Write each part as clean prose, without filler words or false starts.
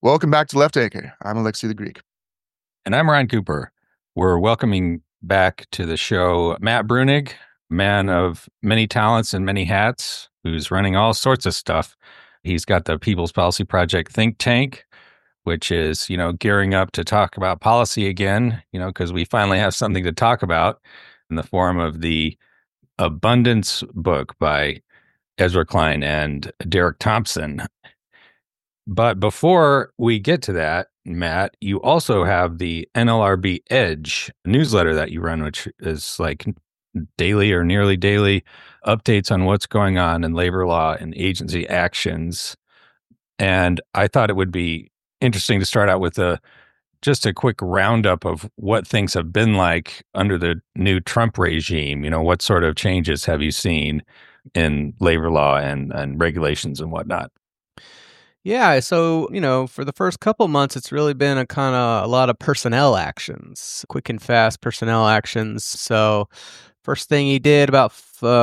Welcome back to Left Anchor. I'm Alexei the Greek. And I'm Ryan Cooper. We're welcoming back to the show Matt Bruenig, man of many talents and many hats, who's running all sorts of stuff. He's got the People's Policy Project think tank, which is, gearing up to talk about policy again, because we finally have something to talk about in the form of the Abundance book by Ezra Klein and Derek Thompson. But before we get to that, Matt, you also have the NLRB Edge newsletter that you run, which is like daily or nearly daily updates on what's going on in labor law and agency actions. And I thought it would be interesting to start out with just a quick roundup of what things have been like under the new Trump regime. What sort of changes have you seen in labor law and regulations and whatnot? Yeah, so, for the first couple months, it's really been a lot of personnel actions, quick and fast personnel actions. So, first thing he did about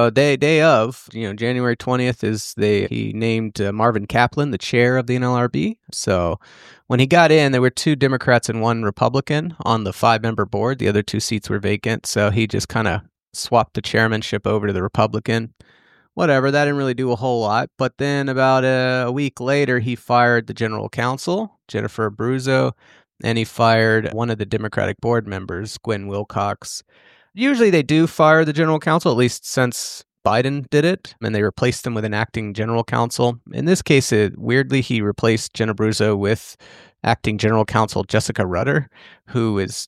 day of, January 20th he named Marvin Kaplan the chair of the NLRB. So, when he got in, there were two Democrats and one Republican on the 5-member board. The other two seats were vacant, so he just kind of swapped the chairmanship over to the Republican. Whatever, that didn't really do a whole lot. But then about a week later, he fired the general counsel, Jennifer Abruzzo, and he fired one of the Democratic board members, Gwen Wilcox. Usually they do fire the general counsel, at least since Biden did it, and they replaced them with an acting general counsel. In this case, weirdly, he replaced Jen Abruzzo with acting general counsel Jessica Rutter, who is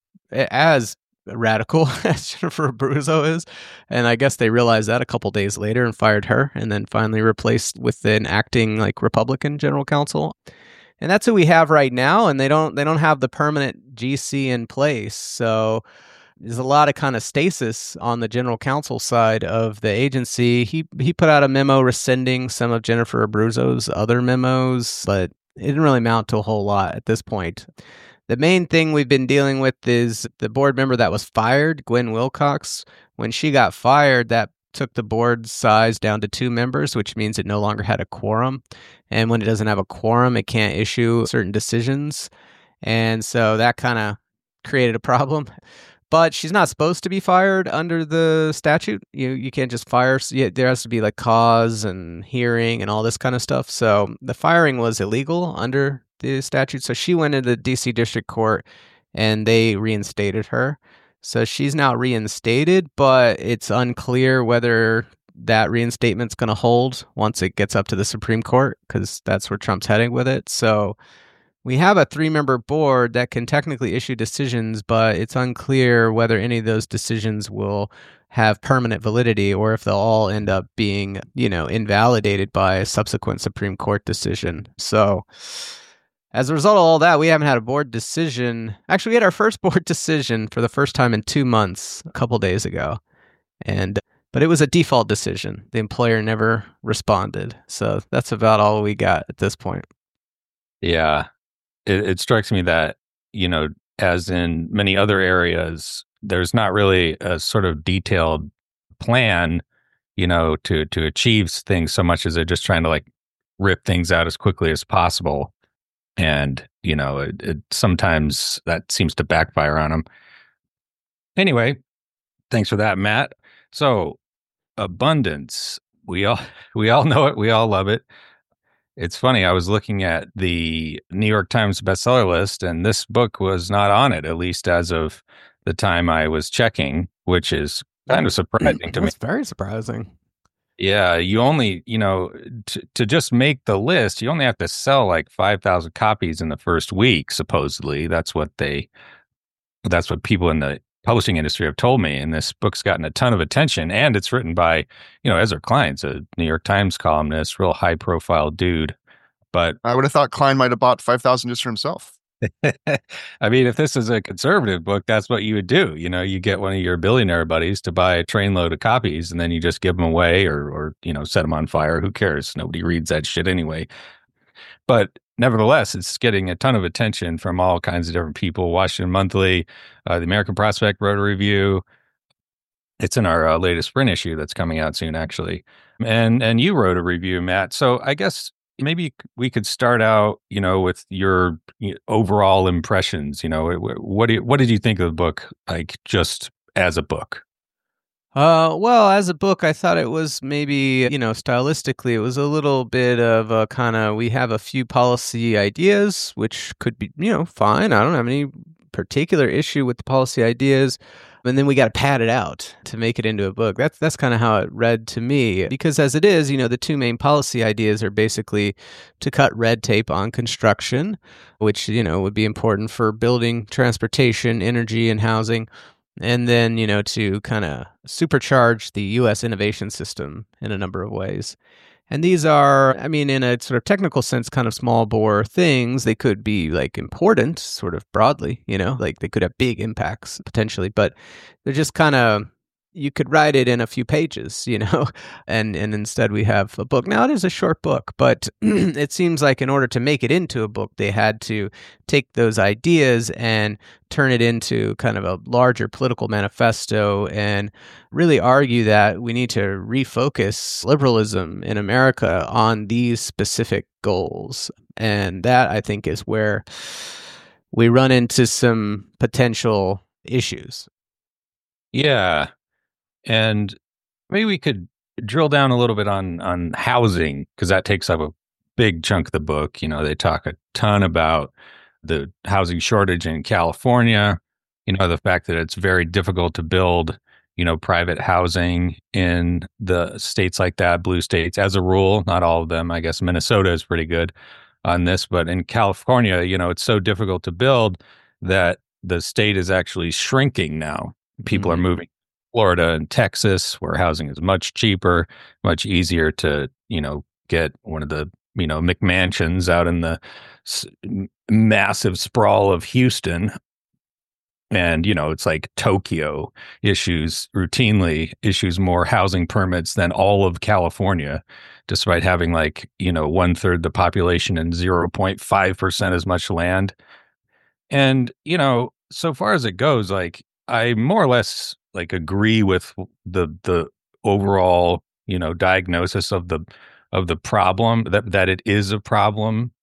as radical as Jennifer Abruzzo is. And I guess they realized that a couple days later and fired her, and then finally replaced with an acting Republican general counsel. And that's who we have right now, and they don't have the permanent GC in place. So there's a lot of kind of stasis on the general counsel side of the agency. He put out a memo rescinding some of Jennifer Abruzzo's other memos, but it didn't really amount to a whole lot at this point. The main thing we've been dealing with is the board member that was fired, Gwen Wilcox. When she got fired, that took the board size down to 2 members, which means it no longer had a quorum. And when it doesn't have a quorum, it can't issue certain decisions. And so that kind of created a problem. But she's not supposed to be fired under the statute. You can't just fire. There has to be cause and hearing and all this kind of stuff. So the firing was illegal under the statute. So she went into the DC District Court and they reinstated her. So she's now reinstated, but it's unclear whether that reinstatement's going to hold once it gets up to the Supreme Court, because that's where Trump's heading with it. So we have a 3-member board that can technically issue decisions, but it's unclear whether any of those decisions will have permanent validity or if they'll all end up being, invalidated by a subsequent Supreme Court decision. So as a result of all that, we haven't had a board decision. Actually, we had our first board decision for the first time in 2 months a couple days ago. But it was a default decision. The employer never responded. So that's about all we got at this point. Yeah. It strikes me that, as in many other areas, there's not really a sort of detailed plan, to achieve things so much as they're just trying to rip things out as quickly as possible. And, sometimes that seems to backfire on them. Anyway, thanks for that, Matt. So abundance, we all know it. We all love it. It's funny. I was looking at the New York Times bestseller list, and this book was not on it, at least as of the time I was checking, which is kind of surprising to me. It's very surprising. Yeah, you only, to just make the list, you only have to sell 5,000 copies in the first week, supposedly. That's what people in the publishing industry have told me. And this book's gotten a ton of attention, and it's written by, Ezra Klein, a New York Times columnist, real high profile dude. But I would have thought Klein might have bought 5,000 just for himself. I mean, if this is a conservative book, that's what you would do. You get one of your billionaire buddies to buy a trainload of copies, and then you just give them away or set them on fire. Who cares? Nobody reads that shit anyway. But nevertheless, it's getting a ton of attention from all kinds of different people. Washington Monthly, the American Prospect wrote a review. It's in our latest sprint issue that's coming out soon, actually. And you wrote a review, Matt. So I guess maybe we could start out, with your overall impressions. What did you think of the book, like just as a book? Well, as a book, I thought it was maybe, stylistically, it was a little bit of a kind of, we have a few policy ideas, which could be, fine. I don't have any particular issue with the policy ideas. And then we got to pad it out to make it into a book. That's kind of how it read to me. Because as it is, the two main policy ideas are basically to cut red tape on construction, which, would be important for building, transportation, energy, and housing. And then, to kind of supercharge the U.S. innovation system in a number of ways. And these are, I mean, in a sort of technical sense, kind of small bore things. They could be like important, sort of broadly, like they could have big impacts potentially, but they're just kind of, you could write it in a few pages, and instead we have a book. Now it is a short book, but it seems like in order to make it into a book, they had to take those ideas and turn it into kind of a larger political manifesto and really argue that we need to refocus liberalism in America on these specific goals. And that, I think, is where we run into some potential issues. Yeah. And maybe we could drill down a little bit on housing, because that takes up a big chunk of the book. They talk a ton about the housing shortage in California, the fact that it's very difficult to build, private housing in the states like that, blue states, as a rule, not all of them. I guess Minnesota is pretty good on this, but in California, it's so difficult to build that the state is actually shrinking now. People are moving Florida and Texas, where housing is much cheaper, much easier to, get one of the, McMansions out in the massive sprawl of Houston. And, it's like Tokyo routinely issues more housing permits than all of California, despite having 1/3 the population and 0.5% as much land. And, so far as it goes, I more or less agree with the overall, diagnosis of the problem, that it is a problem.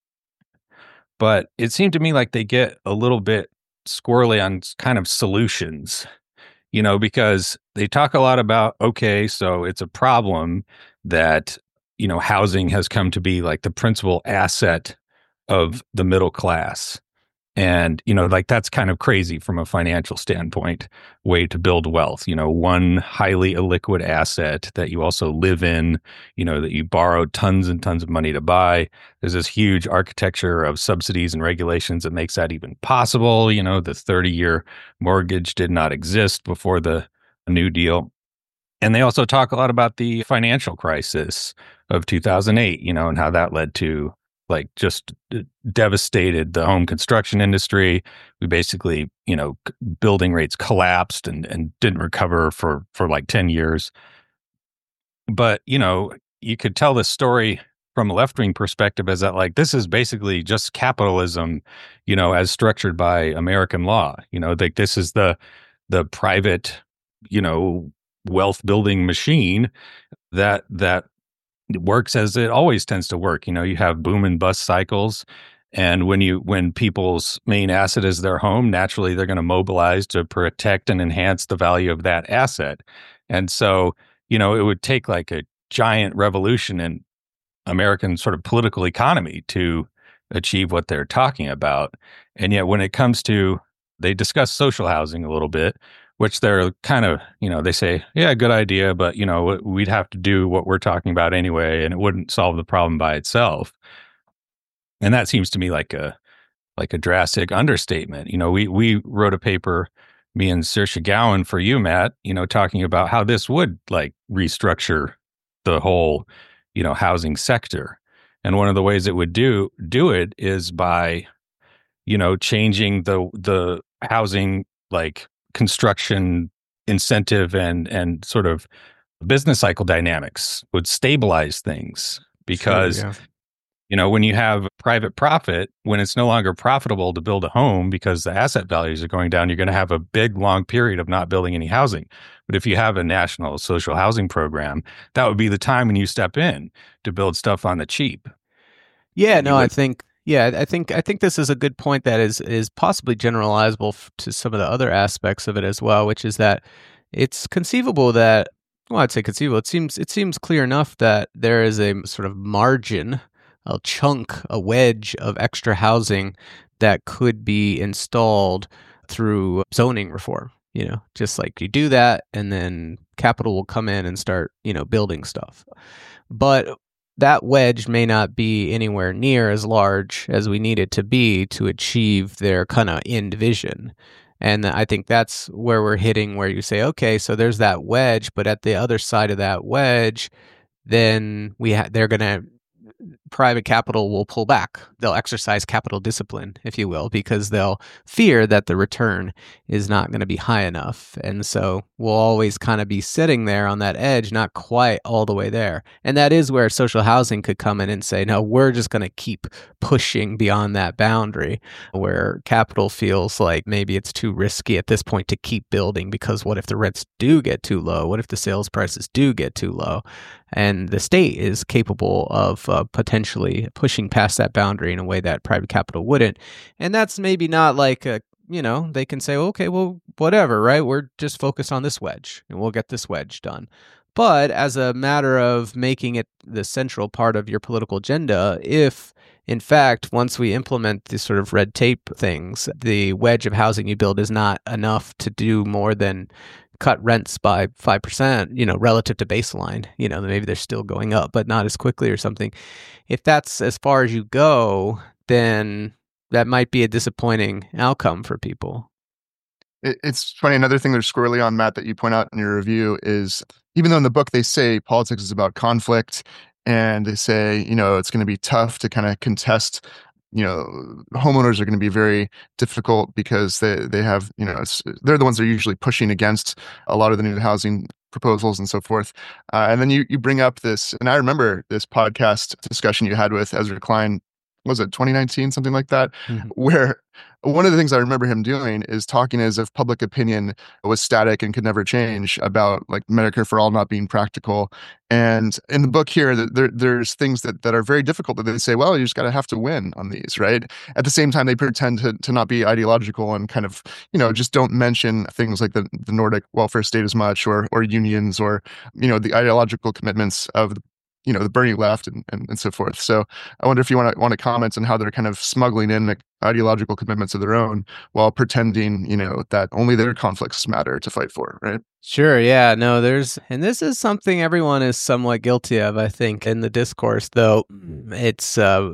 But it seemed to me like they get a little bit squirrely on kind of solutions, because they talk a lot about, okay, so it's a problem that, housing has come to be like the principal asset of the middle class. And, that's kind of crazy from a financial standpoint, way to build wealth, one highly illiquid asset that you also live in, that you borrow tons and tons of money to buy. There's this huge architecture of subsidies and regulations that makes that even possible. The 30-year mortgage did not exist before the New Deal. And they also talk a lot about the financial crisis of 2008, and how that led to just devastated the home construction industry. We basically, building rates collapsed and didn't recover for 10 years. But, you could tell this story from a left-wing perspective as that this is basically just capitalism, as structured by American law. This is the private, wealth building machine that it works as it always tends to work. You have boom and bust cycles. And when people's main asset is their home, naturally they're going to mobilize to protect and enhance the value of that asset. And so, it would take a giant revolution in American sort of political economy to achieve what they're talking about. And yet when it comes to, they discuss social housing a little bit, which they're kind of, they say, yeah, good idea, but, we'd have to do what we're talking about anyway, and it wouldn't solve the problem by itself. And that seems to me like a drastic understatement. We wrote a paper, me and Saoirse Gowan, for you, Matt, talking about how this would restructure the whole, housing sector. And one of the ways it would do it is by, changing the housing construction incentive and sort of business cycle dynamics would stabilize things, because Sure, yeah. when you have private profit, when it's no longer profitable to build a home because the asset values are going down, you're going to have a big long period of not building any housing. But if you have a national social housing program, that would be the time when you step in to build stuff on the cheap. Yeah, no, would- I think this is a good point that is possibly generalizable to some of the other aspects of it as well, which is that it's conceivable that, well, I'd say conceivable. It seems clear enough that there is a sort of margin, a chunk, a wedge of extra housing that could be installed through zoning reform. Just like you do that, and then capital will come in and start, building stuff. But that wedge may not be anywhere near as large as we need it to be to achieve their kind of end vision. And I think that's where we're hitting, where you say, okay, so there's that wedge, but at the other side of that wedge, then they're going to private capital will pull back. They'll exercise capital discipline, if you will, because they'll fear that the return is not going to be high enough. And so we'll always kind of be sitting there on that edge, not quite all the way there. And that is where social housing could come in and say, no, we're just going to keep pushing beyond that boundary, where capital feels like maybe it's too risky at this point to keep building, because what if the rents do get too low? What if the sales prices do get too low? And the state is capable of potentially pushing past that boundary in a way that private capital wouldn't. And that's maybe not like they can say, okay, well, whatever, right? We're just focused on this wedge and we'll get this wedge done. But as a matter of making it the central part of your political agenda, if in fact, once we implement these sort of red tape things, the wedge of housing you build is not enough to do more than cut rents by 5%, relative to baseline, maybe they're still going up, but not as quickly or something. If that's as far as you go, then that might be a disappointing outcome for people. It's funny. Another thing there's squarely on, Matt, that you point out in your review is, even though in the book they say politics is about conflict, and they say, it's going to be tough to kind of contest, homeowners are going to be very difficult because they have, they're the ones that are usually pushing against a lot of the new housing proposals and so forth. And then you bring up this, and I remember this podcast discussion you had with Ezra Klein, was it 2019, something like that, where one of the things I remember him doing is talking as if public opinion was static and could never change about like Medicare for all not being practical. And in the book here, there's things that are very difficult that they say, well, you just have to win on these, right? At the same time, they pretend to not be ideological and kind of, just don't mention things like the Nordic welfare state as much, or unions, or, the ideological commitments of the Bernie left and so forth. So I wonder if you want to comment on how they're kind of smuggling in like ideological commitments of their own while pretending, that only their conflicts matter to fight for, right? Sure. Yeah. No, and this is something everyone is somewhat guilty of, I think, in the discourse, though it's,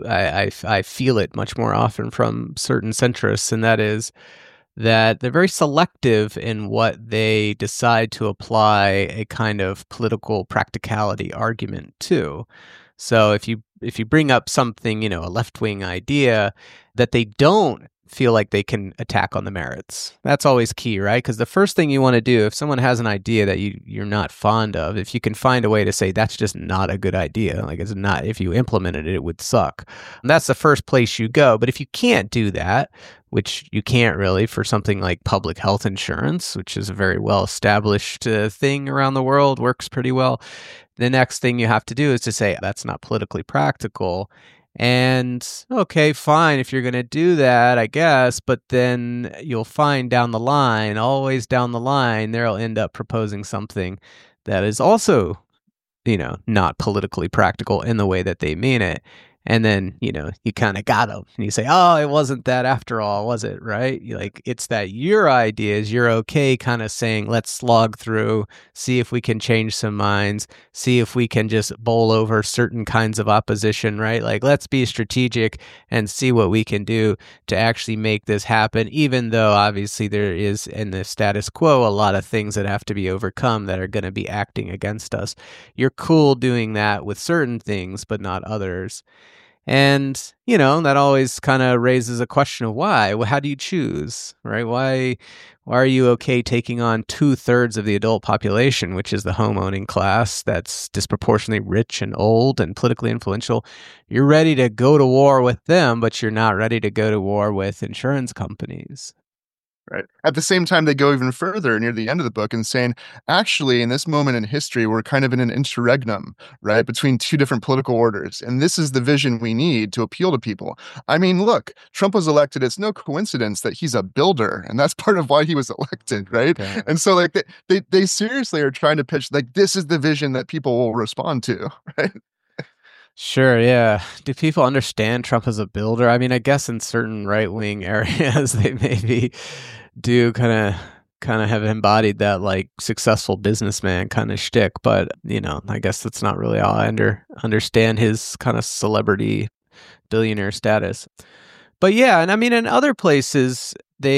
I feel it much more often from certain centrists, and that is that they're very selective in what they decide to apply a kind of political practicality argument to. So if you bring up something, a left-wing idea that they don't feel like they can attack on the merits, that's always key, right? Because the first thing you want to do, if someone has an idea that you're not fond of, if you can find a way to say that's just not a good idea, like it's not, if you implemented it, it would suck. And that's the first place you go. But if you can't do that, which you can't really for something like public health insurance, which is a very well-established thing around the world, works pretty well, the next thing you have to do is to say that's not politically practical. And okay, fine, if you're going to do that, I guess, but then you'll find always down the line, they'll end up proposing something that is also, not politically practical in the way that they mean it. And then, you kind of got them. And you say, oh, it wasn't that after all, was it? Right? It's that your ideas, you're okay kind of saying, let's slog through, see if we can change some minds, see if we can just bowl over certain kinds of opposition, right? Like, let's be strategic and see what we can do to actually make this happen, even though obviously there is in the status quo a lot of things that have to be overcome that are going to be acting against us. You're cool doing that with certain things, but not others. And, that always kind of raises a question of why. Well, how do you choose, right? Why are you okay taking on 2/3 of the adult population, which is the homeowning class that's disproportionately rich and old and politically influential? You're ready to go to war with them, but you're not ready to go to war with insurance companies. Right. At the same time, they go even further near the end of the book and saying, actually, in this moment in history, we're kind of in an interregnum, right, between two different political orders. And this is the vision we need to appeal to people. I mean, look, Trump was elected. It's no coincidence that he's a builder, and that's part of why he was elected, right? Okay. And so, like, they seriously are trying to pitch, like, this is the vision that people will respond to, right? Sure, yeah. Do people understand Trump as a builder? I mean, I guess in certain right-wing areas they maybe do kind of have embodied that like successful businessman kind of shtick, but I guess that's not really how I understand his kind of celebrity billionaire status. But yeah, and I mean in other places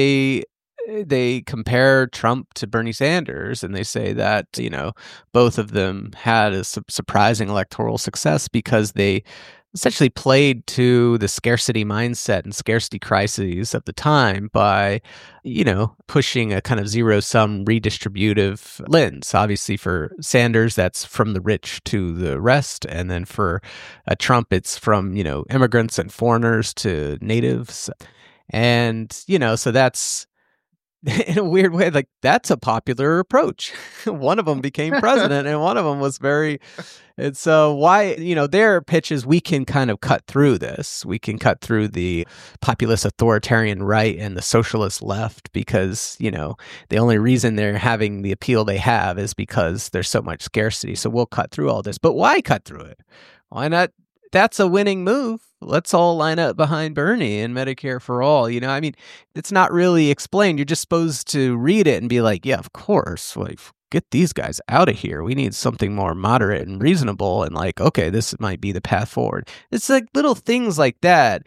they compare Trump to Bernie Sanders, and they say that both of them had a surprising electoral success because they essentially played to the scarcity mindset and scarcity crises of the time by pushing a kind of zero-sum redistributive lens. Obviously for Sanders, that's from the rich to the rest, and then for Trump, it's from immigrants and foreigners to natives. And so that's in a weird way, like that's a popular approach. One of them became president and one of them was very, and so why, their pitch is we can kind of cut through this. We can cut through the populist authoritarian right and the socialist left because, the only reason they're having the appeal they have is because there's so much scarcity. So we'll cut through all this, but why cut through it? Why not? That's a winning move. Let's all line up behind Bernie and Medicare for all. I mean, it's not really explained. You're just supposed to read it and be like, yeah, of course. Like, get these guys out of here. We need something more moderate and reasonable. And like, okay, this might be the path forward. It's like little things like that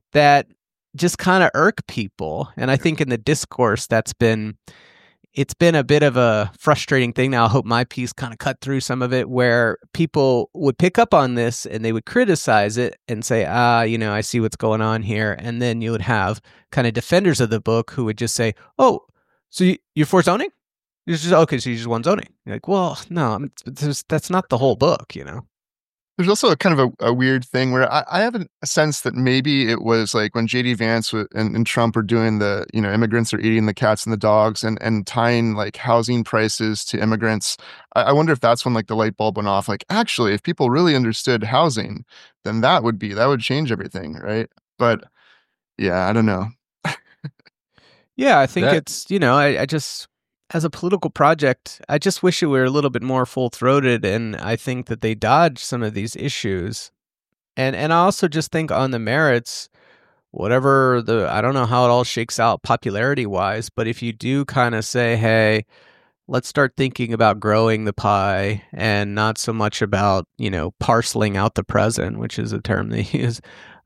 just kind of irk people. And I think in the discourse it's been a bit of a frustrating thing. Now, I hope my piece kind of cut through some of it where people would pick up on this and they would criticize it and say, I see what's going on here. And then you would have kind of defenders of the book who would just say, oh, so you're for zoning? Okay, so you just want zoning. You're like, well, no, that's not the whole book, There's also a kind of a weird thing where I have a sense that maybe it was like when J.D. Vance and Trump are doing the, immigrants are eating the cats and the dogs and tying like housing prices to immigrants. I wonder if that's when like the light bulb went off. Like, actually, if people really understood housing, then that would change everything, right? But yeah, I don't know. Yeah, I think it's, I just, as a political project, I just wish it were a little bit more full-throated, and I think that they dodge some of these issues. And I also just think on the merits, whatever I don't know how it all shakes out popularity-wise, but if you do kind of say, hey, let's start thinking about growing the pie and not so much about, parceling out the present, which is a term they use,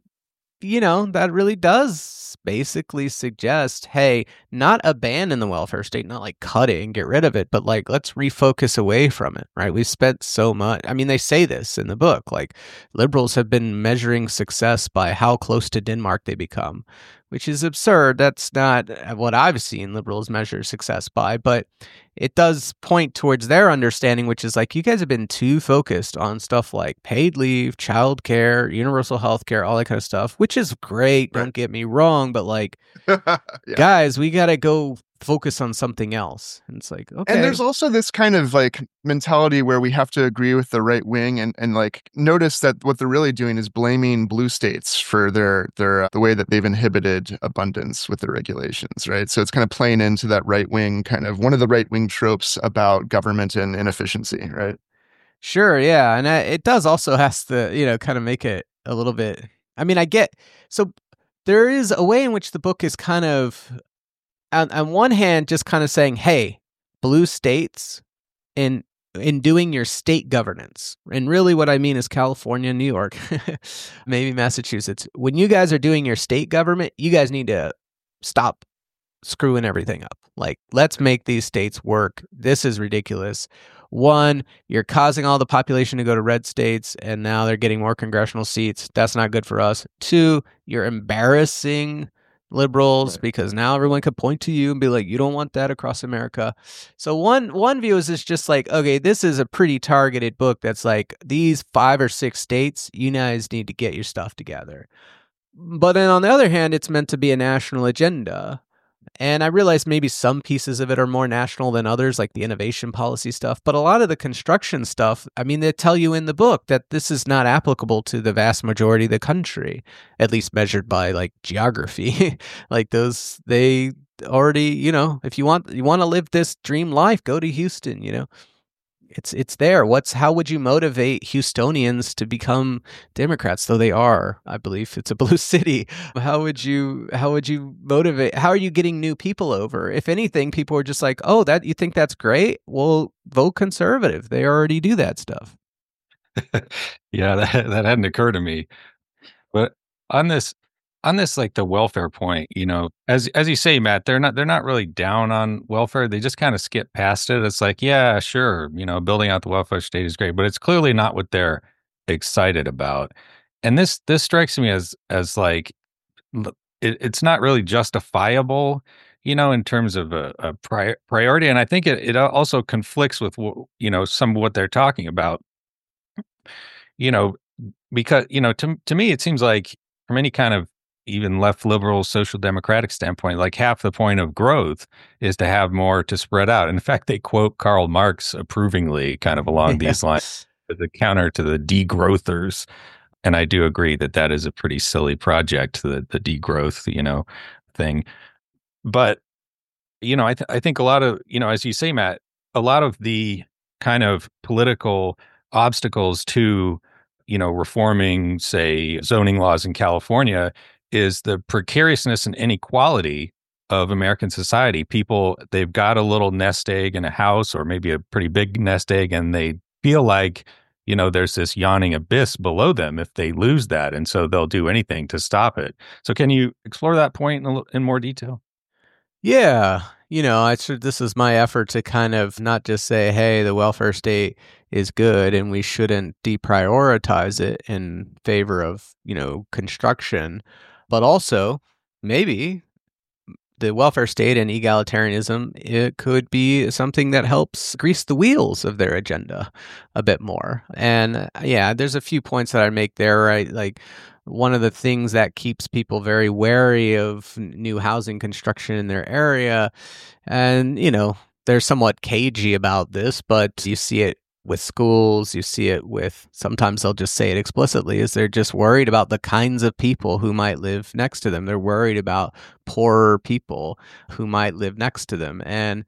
that really does basically suggest, hey, not abandon the welfare state, not like cut it and get rid of it, but like let's refocus away from it, right? We've spent so much. I mean, they say this in the book, like liberals have been measuring success by how close to Denmark they become, which is absurd. That's not what I've seen liberals measure success by, but it does point towards their understanding, which is like, you guys have been too focused on stuff like paid leave, childcare, universal health care, all that kind of stuff, which is great. Right. Don't get me wrong, but like, yeah. Guys, we got to go focus on something else. And it's like, okay. And there's also this kind of like mentality where we have to agree with the right wing and like notice that what they're really doing is blaming blue states for their the way that they've inhibited abundance with their regulations, right? So it's kind of playing into that right wing kind of one of the right wing tropes about government and inefficiency, right? Sure, yeah. And it does also has to, kind of make it a little bit, I mean, so there is a way in which the book is kind of on one hand, just kind of saying, hey, blue states in doing your state governance. And really what I mean is California, New York, maybe Massachusetts. When you guys are doing your state government, you guys need to stop screwing everything up. Like, let's make these states work. This is ridiculous. One, you're causing all the population to go to red states, and now they're getting more congressional seats. That's not good for us. Two, you're embarrassing liberals, right, because now everyone could point to you and be like, you don't want that across America. So one view is just like, okay, this is a pretty targeted book that's like, these 5 or 6 states, you guys need to get your stuff together. But then on the other hand, it's meant to be a national agenda. And I realize maybe some pieces of it are more national than others, like the innovation policy stuff. But a lot of the construction stuff, I mean, they tell you in the book that this is not applicable to the vast majority of the country, at least measured by like geography. Like those, they already, if you want to live this dream life, go to Houston, It's there. How would you motivate Houstonians to become Democrats? Though they are, I believe it's a blue city. How would you motivate? How are you getting new people over? If anything, people are just like, oh, that you think that's great? Well, vote conservative. They already do that stuff. Yeah, that hadn't occurred to me. But on this like the welfare point, as you say, Matt, they're not really down on welfare. They just kind of skip past it. It's like, yeah, sure, building out the welfare state is great, but it's clearly not what they're excited about. And this strikes me as like it's not really justifiable, in terms of a priority. And I think it also conflicts with some of what they're talking about. Because to me it seems like from any kind of even left liberal social democratic standpoint, like half the point of growth is to have more to spread out. In fact, they quote Karl Marx approvingly kind of along these lines as a counter to the degrowthers. And I do agree that is a pretty silly project, the degrowth, thing. But, I think a lot of, as you say, Matt, a lot of the kind of political obstacles to reforming, say, zoning laws in California is the precariousness and inequality of American society. People, they've got a little nest egg in a house or maybe a pretty big nest egg, and they feel like, there's this yawning abyss below them if they lose that. And so they'll do anything to stop it. So can you explore that point in more detail? Yeah. This is my effort to kind of not just say, hey, the welfare state is good and we shouldn't deprioritize it in favor of, construction, but also maybe the welfare state and egalitarianism, it could be something that helps grease the wheels of their agenda a bit more. And yeah, there's a few points that I make there, right? Like, one of the things that keeps people very wary of new housing construction in their area, and, they're somewhat cagey about this, but you see it with schools, you see it with, sometimes they'll just say it explicitly, is they're just worried about the kinds of people who might live next to them. They're worried about poorer people who might live next to them. And,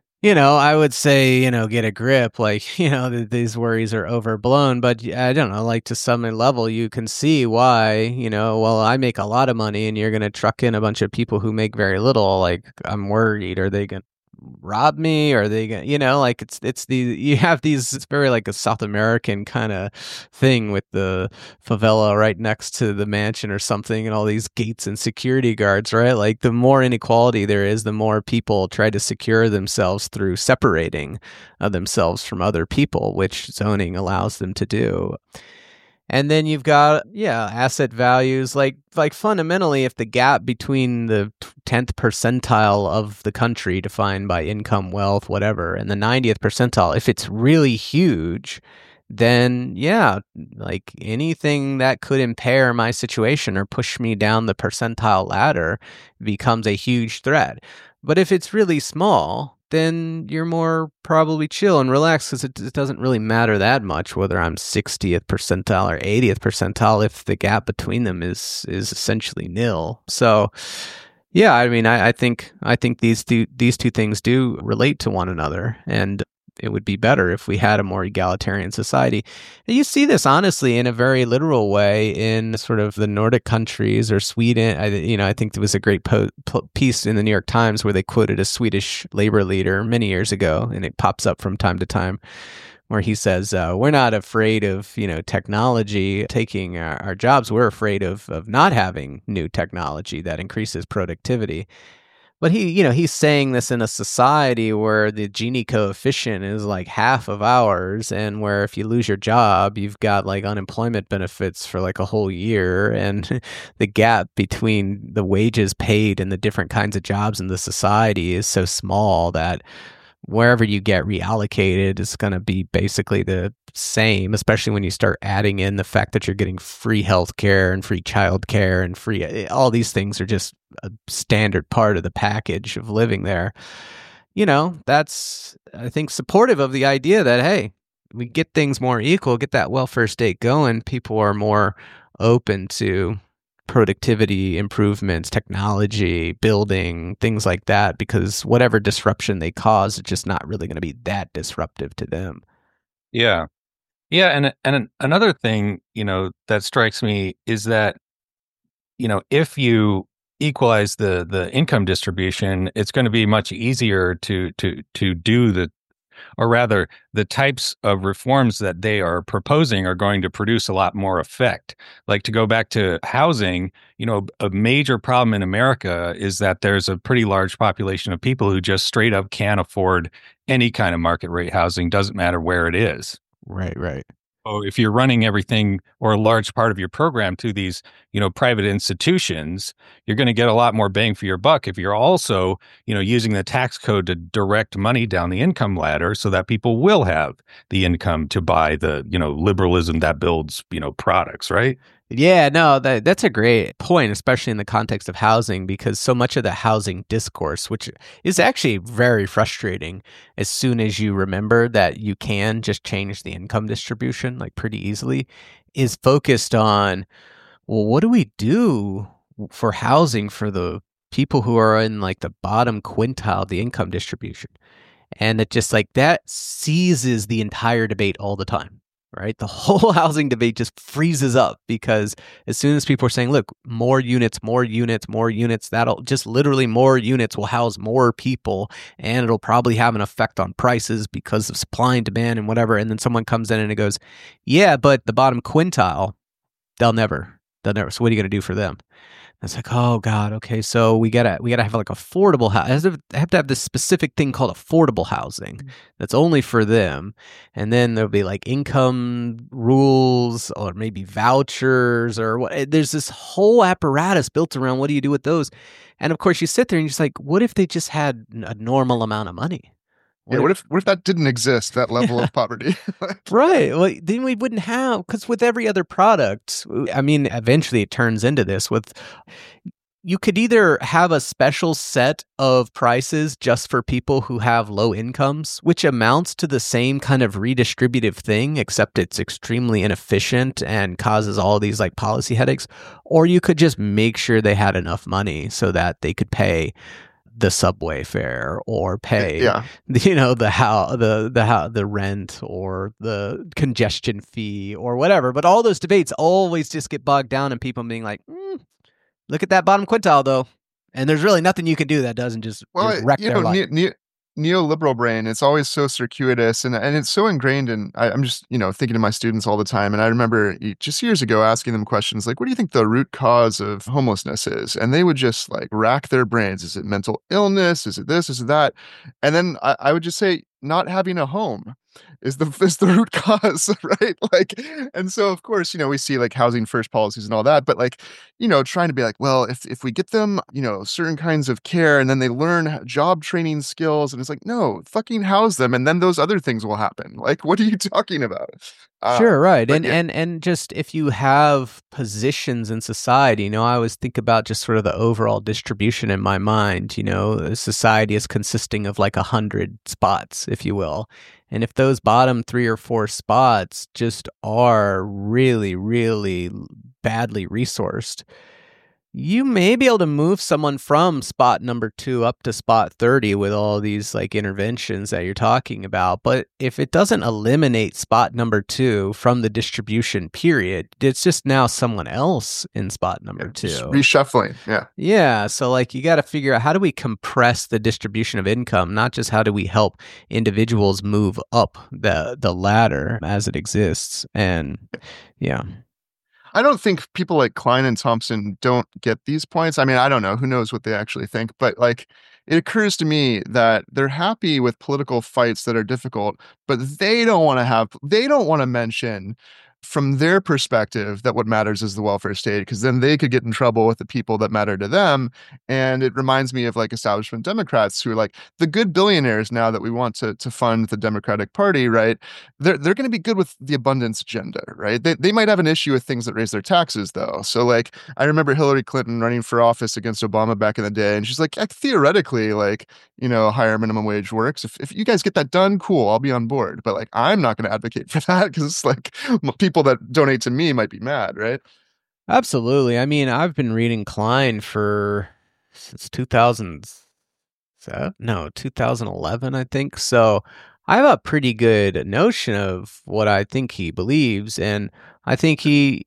I would say, get a grip, like, these worries are overblown, but I don't know, like to some level, you can see why, well, I make a lot of money and you're going to truck in a bunch of people who make very little. Like, I'm worried, are they going to rob me? Are they gonna, like you have these, it's very like a South American kind of thing with the favela right next to the mansion or something and all these gates and security guards, right? Like the more inequality there is, the more people try to secure themselves through separating themselves from other people, which zoning allows them to do. And then you've got, asset values. Like fundamentally, if the gap between the 10th percentile of the country defined by income, wealth, whatever, and the 90th percentile, if it's really huge, then like anything that could impair my situation or push me down the percentile ladder becomes a huge threat. But if it's really small, then you're more probably chill and relaxed because it doesn't really matter that much whether I'm 60th percentile or 80th percentile if the gap between them is essentially nil. So, yeah, I mean, I think these two things do relate to one another, and it would be better if we had a more egalitarian society. And you see this, honestly, in a very literal way in sort of the Nordic countries or Sweden. I think there was a great piece in the New York Times where they quoted a Swedish labor leader many years ago, and it pops up from time to time, where he says, we're not afraid of, technology taking our jobs. We're afraid of not having new technology that increases productivity. But he's saying this in a society where the Gini coefficient is like half of ours, and where if you lose your job, you've got like unemployment benefits for like a whole year, and the gap between the wages paid and the different kinds of jobs in the society is so small that wherever you get reallocated is going to be basically the same, especially when you start adding in the fact that you're getting free healthcare and free childcare and free, all these things are just a standard part of the package of living there. That's, I think, supportive of the idea that, hey, we get things more equal, get that welfare state going. People are more open to productivity improvements, technology, building, things like that, because whatever disruption they cause, it's just not really going to be that disruptive to them. Yeah. Yeah. And another thing, that strikes me is that, if you equalize the income distribution, it's going to be much easier to do or rather, the types of reforms that they are proposing are going to produce a lot more effect. Like, to go back to housing, a major problem in America is that there's a pretty large population of people who just straight up can't afford any kind of market rate housing, doesn't matter where it is. Right. So if you're running everything or a large part of your program to these, private institutions, you're going to get a lot more bang for your buck if you're also, using the tax code to direct money down the income ladder so that people will have the income to buy the, liberalism that builds, products, right? Yeah, no, that's a great point, especially in the context of housing, because so much of the housing discourse, which is actually very frustrating, as soon as you remember that you can just change the income distribution like pretty easily, is focused on, well, what do we do for housing for the people who are in like the bottom quintile of the income distribution? And it just like that seizes the entire debate all the time. Right? The whole housing debate just freezes up because as soon as people are saying, look, more units, that'll just literally more units will house more people and it'll probably have an effect on prices because of supply and demand and whatever. And then someone comes in and it goes, yeah, but the bottom quintile, they'll never. So what are you going to do for them? It's like, oh God, okay, so we gotta have like affordable housing. I have to have this specific thing called affordable housing that's only for them, and then there'll be like income rules or maybe vouchers or what. There's this whole apparatus built around what do you do with those, and of course you sit there and you're just like, what if they just had a normal amount of money? What if that didn't exist, that level of poverty? Right. Well, then we wouldn't have, because with every other product, I mean, eventually it turns into this you could either have a special set of prices just for people who have low incomes, which amounts to the same kind of redistributive thing, except it's extremely inefficient and causes all these like policy headaches, or you could just make sure they had enough money so that they could pay the subway fare or pay, the rent or the congestion fee or whatever. But all those debates always just get bogged down in people being like, look at that bottom quintile though. And there's really nothing you can do that doesn't just wreck their life. Neoliberal brain, it's always so circuitous and it's so ingrained in, I'm just, thinking to my students all the time. And I remember just years ago asking them questions like, what do you think the root cause of homelessness is? And they would just like rack their brains. Is it mental illness? Is it this? Is it that? And then I would just say, not having a home is the root cause, right? Like, and so of course, we see like housing first policies and all that, but like, trying to be like, well, if we get them, certain kinds of care and then they learn job training skills, and it's like, no, fucking house them, and then those other things will happen. Like, what are you talking about? Sure, right. And just if you have positions in society, I always think about just sort of the overall distribution in my mind. Society is consisting of like 100 spots, if you will. And if those bottom 3 or 4 spots just are really, really badly resourced, you may be able to move someone from spot number 2 up to spot 30 with all these like interventions that you're talking about. But if it doesn't eliminate spot number 2 from the distribution period, it's just now someone else in spot number 2. Reshuffling. Yeah. Yeah. So like you got to figure out, how do we compress the distribution of income? Not just how do we help individuals move up the ladder as it exists. And yeah. I don't think people like Klein and Thompson don't get these points. I mean, I don't know. Who knows what they actually think? But like, it occurs to me that they're happy with political fights that are difficult, but they don't want to mention from their perspective that what matters is the welfare state, because then they could get in trouble with the people that matter to them. And it reminds me of like establishment Democrats who are like the good billionaires now that we want to fund the Democratic Party, right? They're going to be good with the abundance agenda, right? They might have an issue with things that raise their taxes though. So like I remember Hillary Clinton running for office against Obama back in the day, and she's like, theoretically, like, higher minimum wage works. If you guys get that done, cool, I'll be on board. But like, I'm not going to advocate for that because it's like people that donate to me might be mad, right? Absolutely. I mean, I've been reading Klein since 2007, no, 2011, I think. So I have a pretty good notion of what I think he believes, and I think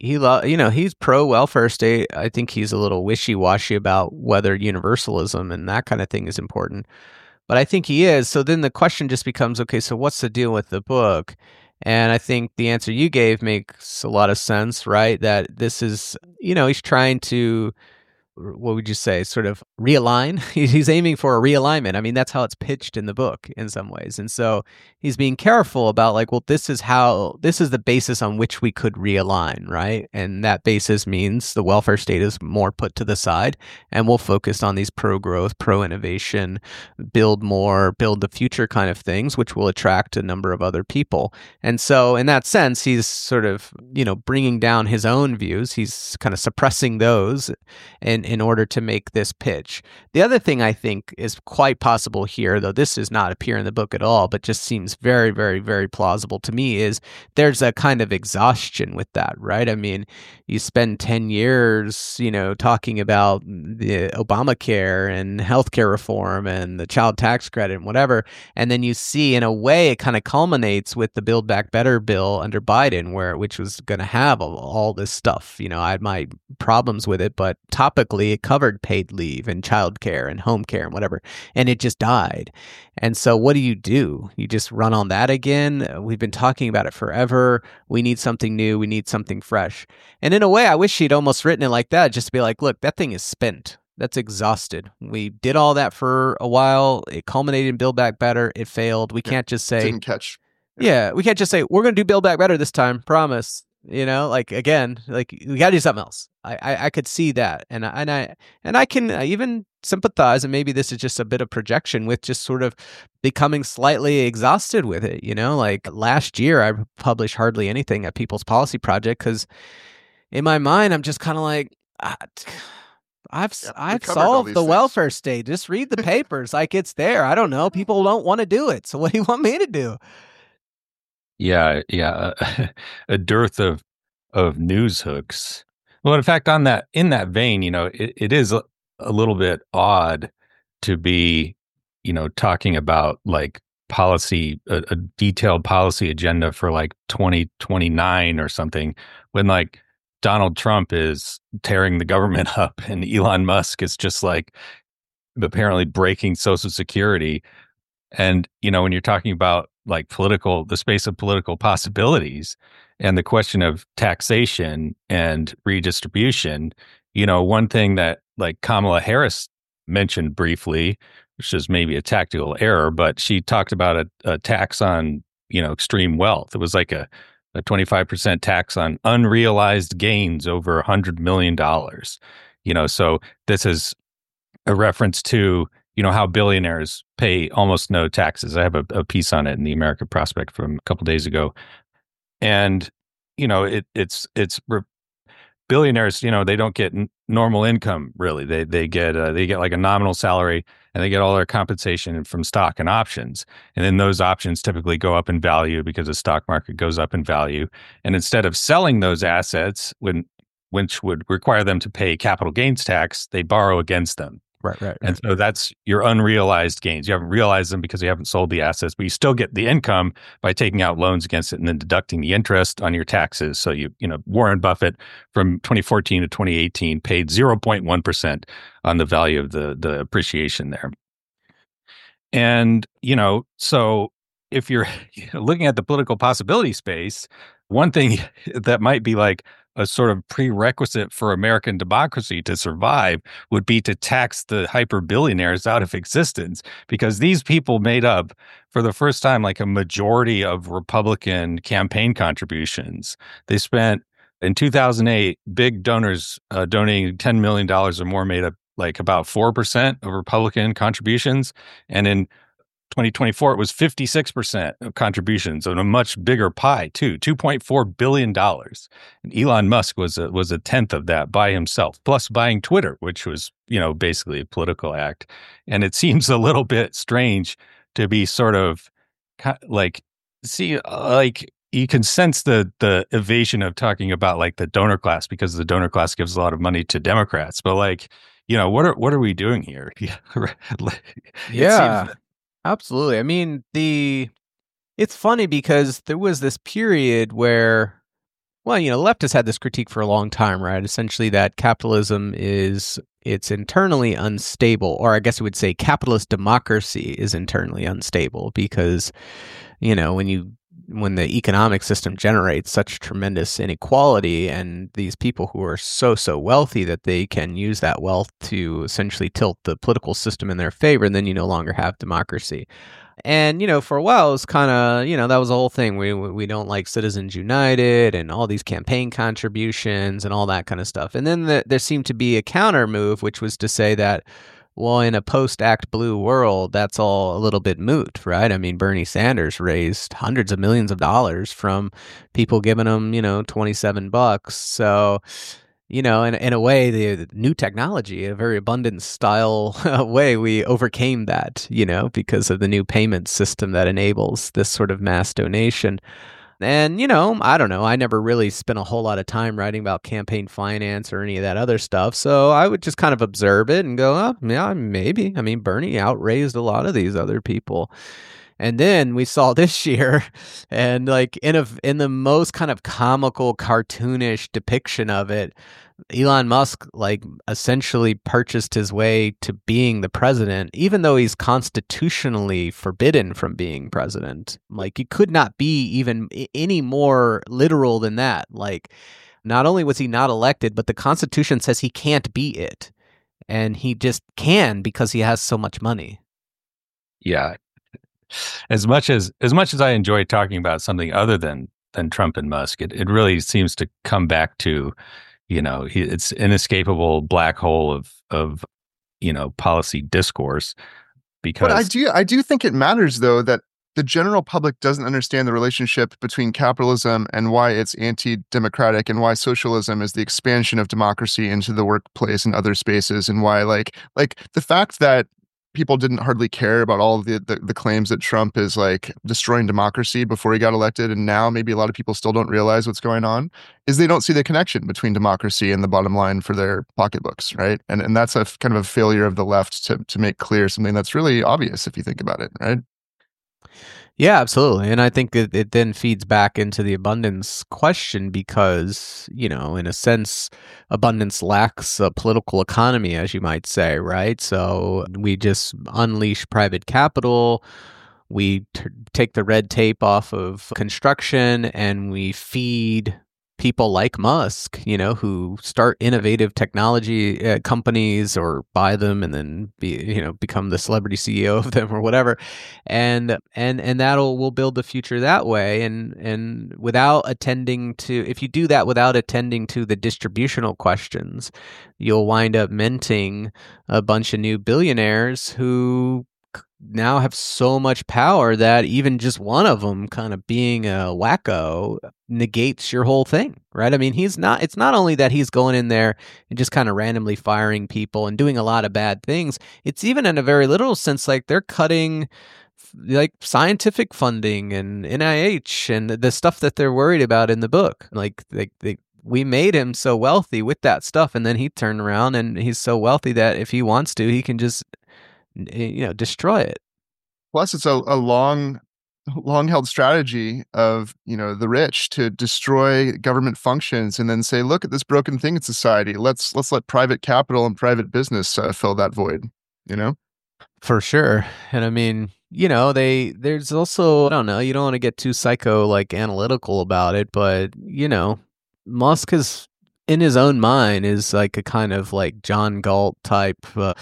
he's pro welfare state. I think he's a little wishy-washy about whether universalism and that kind of thing is important, but I think he is. So then the question just becomes, okay, so what's the deal with the book? And I think the answer you gave makes a lot of sense, right? That this is, he's trying to, what would you say, sort of realign. He's aiming for a realignment. I mean, that's how it's pitched in the book in some ways. And so he's being careful about like, well, this is the basis on which we could realign, right? And that basis means the welfare state is more put to the side, and we'll focus on these pro-growth, pro-innovation, build the future kind of things, which will attract a number of other people. And so in that sense, he's sort of, bringing down his own views. He's kind of suppressing those in order to make this pitch. The other thing I think is quite possible here, though this does not appear in the book at all, but just seems very, very, very plausible to me, is there's a kind of exhaustion with that, right? I mean, you spend 10 years, talking about the Obamacare and healthcare reform and the child tax credit and whatever, and then you see, in a way, it kind of culminates with the Build Back Better bill under Biden, which was going to have all this stuff. I had my problems with it, but topically it covered paid leave and childcare and home care and whatever, and it just died. And so what do? You just run on that again? We've been talking about it forever. We need something new. We need something fresh. And in a way, I wish she'd almost written it like that, just to be like, look, that thing is spent. That's exhausted. We did all that for a while. It culminated in Build Back Better. It failed. We can't just say, didn't catch. Yeah, we can't just say, we're going to do Build Back Better this time. Promise. Like, again, like, we got to do something else. I could see that. And I can even sympathize, and maybe this is just a bit of projection, with just sort of becoming slightly exhausted with it. Like last year, I published hardly anything at People's Policy Project because in my mind, I'm just kind of like, I've solved the welfare state. Just read the papers. Like, it's there. I don't know. People don't want to do it. So what do you want me to do? Yeah. A dearth of news hooks. Well, in fact, in that vein, it is a little bit odd to be, talking about like policy, a detailed policy agenda for like 2029 or something, when like Donald Trump is tearing the government up and Elon Musk is just like apparently breaking Social Security. And, when you're talking about like the space of political possibilities and the question of taxation and redistribution, one thing that like Kamala Harris mentioned briefly, which is maybe a tactical error, but she talked about a tax on, extreme wealth. It was like a 25% tax on unrealized gains over $100 million. So this is a reference to, how billionaires pay almost no taxes. I have a piece on it in the American Prospect from a couple days ago. And, it's billionaires, they don't get normal income really. They get like a nominal salary, and they get all their compensation from stock and options. And then those options typically go up in value because the stock market goes up in value. And instead of selling those assets, which would require them to pay capital gains tax, they borrow against them. Right. And so that's your unrealized gains. You haven't realized them because you haven't sold the assets, but you still get the income by taking out loans against it and then deducting the interest on your taxes. So Warren Buffett from 2014 to 2018 paid 0.1% on the value of the appreciation there. And, so if you're looking at the political possibility space, one thing that might be like, a sort of prerequisite for American democracy to survive would be to tax the hyper billionaires out of existence, because these people made up for the first time like a majority of Republican campaign contributions. They spent in 2008, big donors donating $10 million or more made up like about 4% of Republican contributions. And in 2024, it was 56% of contributions on a much bigger pie, too, $2.4 billion. And Elon Musk was a tenth of that by himself, plus buying Twitter, which was, basically a political act. And it seems a little bit strange to be sort of like, you can sense the evasion of talking about like the donor class, because the donor class gives a lot of money to Democrats. But like, what are we doing here? Yeah. Absolutely. I mean, it's funny because there was this period where, well, leftists had this critique for a long time, right? Essentially that capitalism it's internally unstable, or I guess we would say capitalist democracy is internally unstable because, when the economic system generates such tremendous inequality, and these people who are so wealthy that they can use that wealth to essentially tilt the political system in their favor, and then you no longer have democracy. And for a while it was kind of that was the whole thing. We don't like Citizens United and all these campaign contributions and all that kind of stuff. And then there seemed to be a counter move, which was to say that, well, in a post-Act Blue world, that's all a little bit moot, right? I mean, Bernie Sanders raised hundreds of millions of dollars from people giving him, $27. So, in a way, the new technology, a very abundant style way, we overcame that, because of the new payment system that enables this sort of mass donation. And, I don't know. I never really spent a whole lot of time writing about campaign finance or any of that other stuff. So I would just kind of observe it and go, oh, yeah, maybe. I mean, Bernie outraised a lot of these other people. And then we saw this year, and like in the most kind of comical, cartoonish depiction of it, Elon Musk like essentially purchased his way to being the president, even though he's constitutionally forbidden from being president. Like, he could not be even any more literal than that. Like, not only was he not elected, but the Constitution says he can't be it, and he just can because he has so much money. Yeah. As much as I enjoy talking about something other than Trump and Musk, it really seems to come back to, it's inescapable black hole of policy discourse. Because But I do think it matters, though, that the general public doesn't understand the relationship between capitalism and why it's anti-democratic, and why socialism is the expansion of democracy into the workplace and other spaces, and why like the fact that people didn't hardly care about all of the claims that Trump is like destroying democracy before he got elected, and now maybe a lot of people still don't realize what's going on, is they don't see the connection between democracy and the bottom line for their pocketbooks, right? And that's a kind of a failure of the left to make clear something that's really obvious if you think about it, right? Yeah, absolutely. And I think it then feeds back into the abundance question because, in a sense, abundance lacks a political economy, as you might say, right? So we just unleash private capital. We take the red tape off of construction, and we feed people like Musk, who start innovative technology companies or buy them and then become the celebrity CEO of them or whatever, and will build the future that way. And without attending to, if you do that without attending to the distributional questions, you'll wind up minting a bunch of new billionaires who now have so much power that even just one of them kind of being a wacko negates your whole thing, right? I mean, it's not only that he's going in there and just kind of randomly firing people and doing a lot of bad things. It's even in a very literal sense, like they're cutting like scientific funding and NIH and the stuff that they're worried about in the book. Like we made him so wealthy with that stuff, and then he turned around and he's so wealthy that if he wants to, he can just destroy it. Plus, it's a long held strategy of the rich to destroy government functions and then say, look at this broken thing in society. Let's let private capital and private business fill that void. For sure. And I mean, there's also, I don't know, you don't want to get too psycho like analytical about it, but Musk is, in his own mind, is like a kind of like John Galt type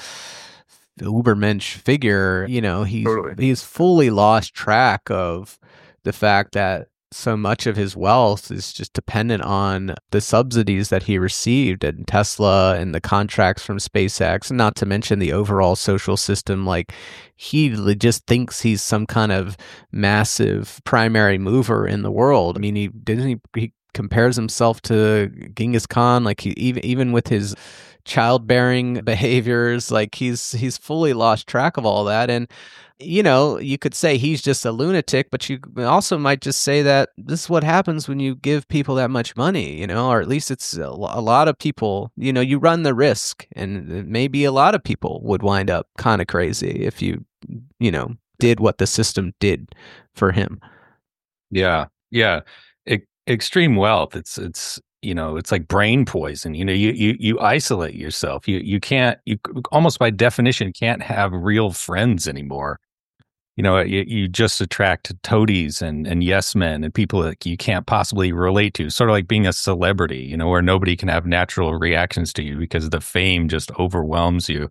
Ubermensch figure. Totally. He's fully lost track of the fact that so much of his wealth is just dependent on the subsidies that he received at Tesla and the contracts from SpaceX, and not to mention the overall social system. Like, he just thinks he's some kind of massive primary mover in the world. I mean, he compares himself to Genghis Khan, like even with his childbearing behaviors, like he's fully lost track of all that. And you could say he's just a lunatic, but you also might just say that this is what happens when you give people that much money, or at least it's a lot of people, you run the risk, and maybe a lot of people would wind up kind of crazy if you did what the system did for him. Yeah. Yeah. Extreme wealth. It's like brain poison. You isolate yourself. You almost by definition can't have real friends anymore. You just attract toadies and yes men and people that you can't possibly relate to. Sort of like being a celebrity, where nobody can have natural reactions to you because the fame just overwhelms you.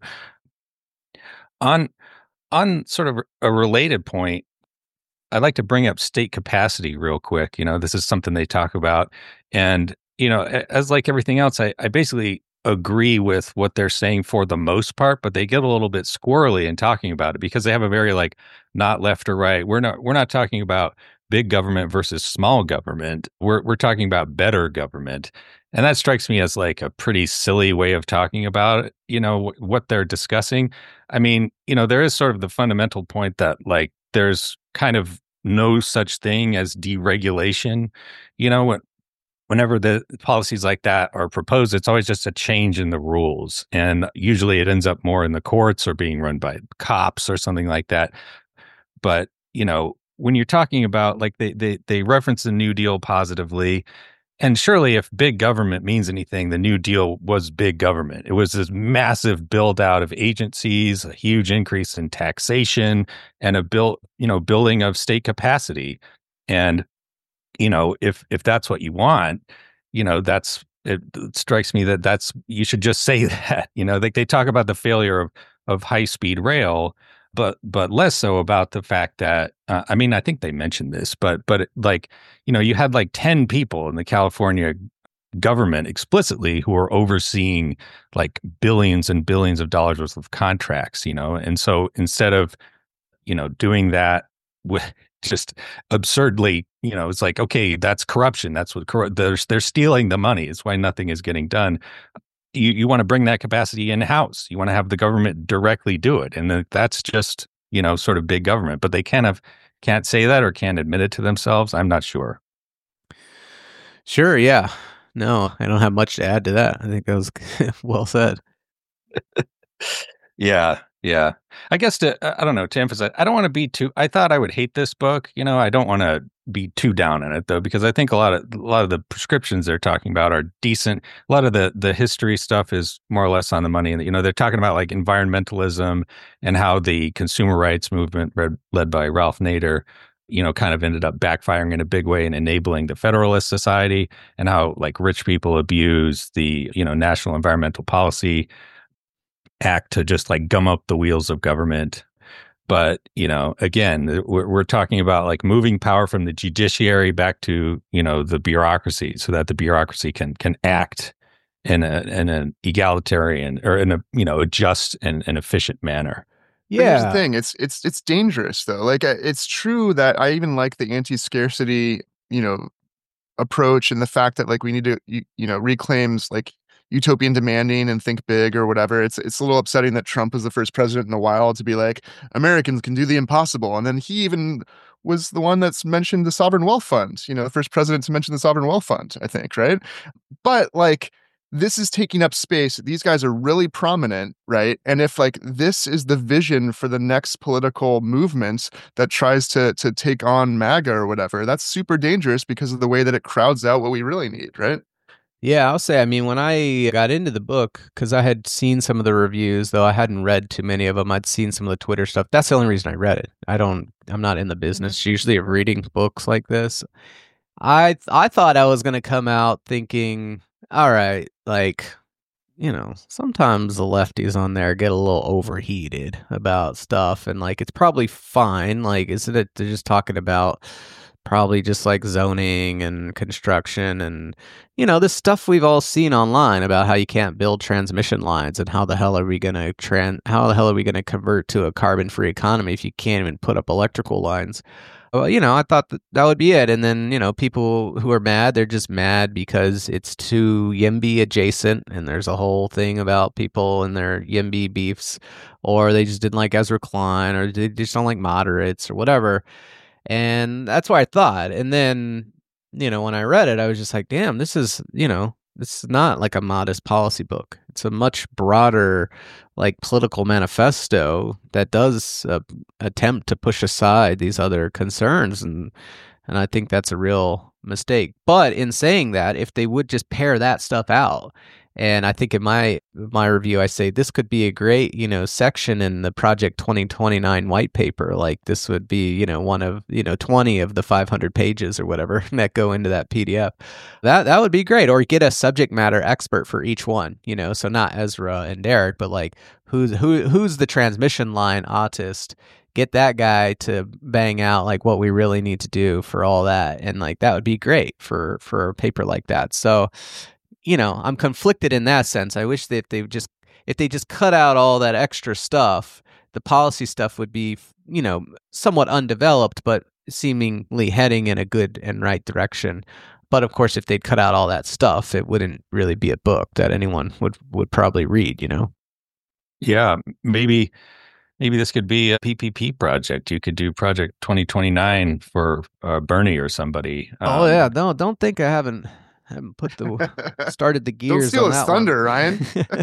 On sort of a related point, I'd like to bring up state capacity real quick. This is something they talk about. And, as like everything else, I basically agree with what they're saying for the most part, but they get a little bit squirrely in talking about it because they have a very like not left or right. We're not talking about big government versus small government. We're talking about better government. And that strikes me as like a pretty silly way of talking about it, what they're discussing. I mean, there is sort of the fundamental point that like there's kind of no such thing as deregulation. Whenever the policies like that are proposed, it's always just a change in the rules. And usually it ends up more in the courts or being run by cops or something like that. But, when you're talking about like they reference the New Deal positively, and surely if big government means anything, the New Deal was big government. It was this massive build out of agencies, a huge increase in taxation, and a building of state capacity. And if that's what you want, it strikes me that you should just say that. They talk about the failure of high speed rail, but less so about the fact that I mean, I think they mentioned this, but like you had like 10 people in the California government explicitly who are overseeing like billions and billions of dollars worth of contracts, and so instead of doing that with just absurdly, it's like, okay, that's corruption. That's what they're stealing the money. It's why nothing is getting done. You want to bring that capacity in house. You want to have the government directly do it, and that's just sort of big government. But they can't say that or can't admit it to themselves. I'm not sure. Sure. Yeah. No, I don't have much to add to that. I think that was well said. Yeah. Yeah. I guess I don't know, to emphasize, I don't want to be I thought I would hate this book. I don't want to be too down on it though, because I think a lot of the prescriptions they're talking about are decent. A lot of the history stuff is more or less on the money. And, they're talking about like environmentalism and how the consumer rights movement led by Ralph Nader, kind of ended up backfiring in a big way and enabling the Federalist Society, and how like rich people abuse the, National Environmental Policy Act to just like gum up the wheels of government. But, again, we're talking about like moving power from the judiciary back to, the bureaucracy, so that the bureaucracy can act in an egalitarian or in a just and efficient manner. Yeah. But here's the thing. It's dangerous though. Like it's true that I even like the anti-scarcity, approach, and the fact that like we need to, reclaims like utopian demanding and think big or whatever. It's a little upsetting that Trump is the first president in a while to be like, Americans can do the impossible. And then he even was the one that's mentioned the Sovereign Wealth Fund, the first president to mention the Sovereign Wealth Fund, I think, right? But like, this is taking up space. These guys are really prominent, right? And if like this is the vision for the next political movement that tries to take on MAGA or whatever, that's super dangerous because of the way that it crowds out what we really need, right? Yeah, I'll say, I mean, when I got into the book, because I had seen some of the reviews, though I hadn't read too many of them, I'd seen some of the Twitter stuff. That's the only reason I read it. I'm not in the business usually of reading books like this. I thought I was going to come out thinking, all right, like, sometimes the lefties on there get a little overheated about stuff, and like it's probably fine. Like, isn't it? They're just talking about probably just like zoning and construction and this stuff we've all seen online about how you can't build transmission lines and how the hell are we gonna convert to a carbon-free economy if you can't even put up electrical lines. Well, I thought that would be it. And then, people who are mad, they're just mad because it's too YIMBY adjacent. And there's a whole thing about people and their YIMBY beefs, or they just didn't like Ezra Klein, or they just don't like moderates or whatever. And that's what I thought. And then, when I read it, I was just like, damn, this is not like a modest policy book. It's a much broader, like, political manifesto that does attempt to push aside these other concerns, and I think that's a real mistake. But in saying that, if they would just pare that stuff out, and I think in my review, I say this could be a great, section in the Project 2029 white paper. Like, this would be, one of, 20 of the 500 pages or whatever that go into that PDF. That would be great. Or get a subject matter expert for each one, so not Ezra and Derek, but like who's the transmission line autist. Get that guy to bang out like what we really need to do for all that. And like, that would be great for a paper like that. So, I'm conflicted in that sense. I wish that if they just cut out all that extra stuff, the policy stuff would be, somewhat undeveloped, but seemingly heading in a good and right direction. But of course, if they'd cut out all that stuff, it wouldn't really be a book that anyone would probably read, Yeah, maybe this could be a PPP project. You could do Project 2029 for Bernie or somebody. Oh yeah, no, don't think I haven't started the gears. Don't steal on his that thunder, one. Ryan.